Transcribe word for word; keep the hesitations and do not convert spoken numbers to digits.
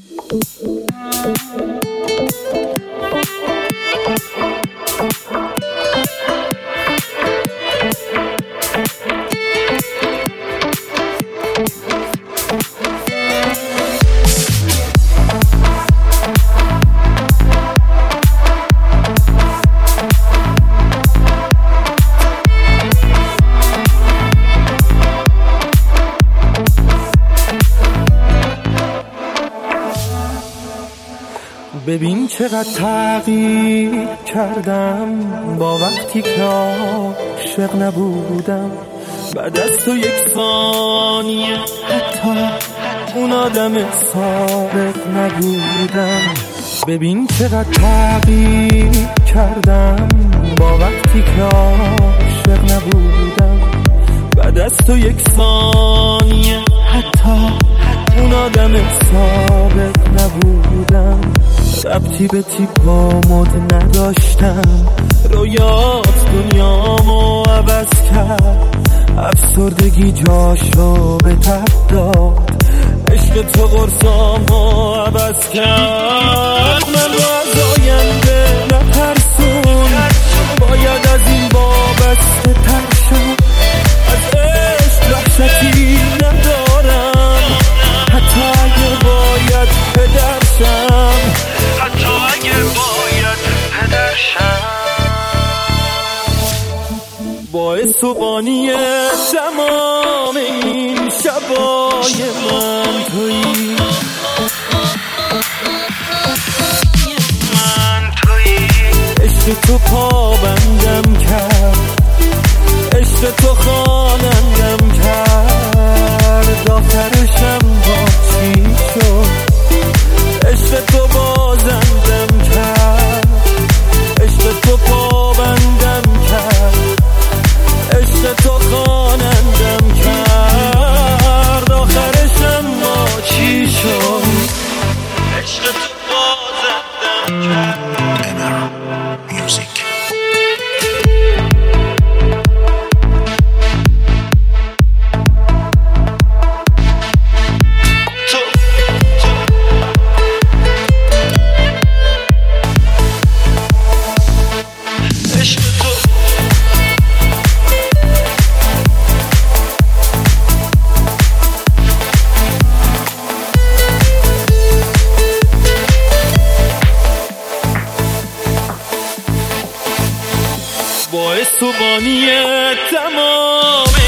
ببین چقدر تغییر کردم با وقتی که عاشق نبودم. بعد از تو یک ثانیه حتی اون آدم سابق نبودم. ببین چقدر تغییر کردم با وقتی که عاشق نبودم. بعد از تو یک ثانیه حتی اون آدم سابق نبودم. ربطی به تیپ و مد نداشتم، رویات دنیامو عوض کرد. افسردگی جاشو به تب داد، عشق تو قرصامو عوض کرد. من رو از آینده نترسون، باید از این وابسته تر شم. از عشق وحشتی ندارم، حتی اگه باید پدرشم. حتی اگه باید پدرشم. باعث و بانی تمام این شبای من تویی، من تویی. عشق تو پابندم کرد، عشق تو خوانندم کرد. آخرشم با چی شد؟ عشق تو بازندم کرد، عشق تو پابندم کرد، عشق تو خوانندم کرد. آخرشم ما چی شد؟ عشق تو بازندم کرد. باعث و بانی تمام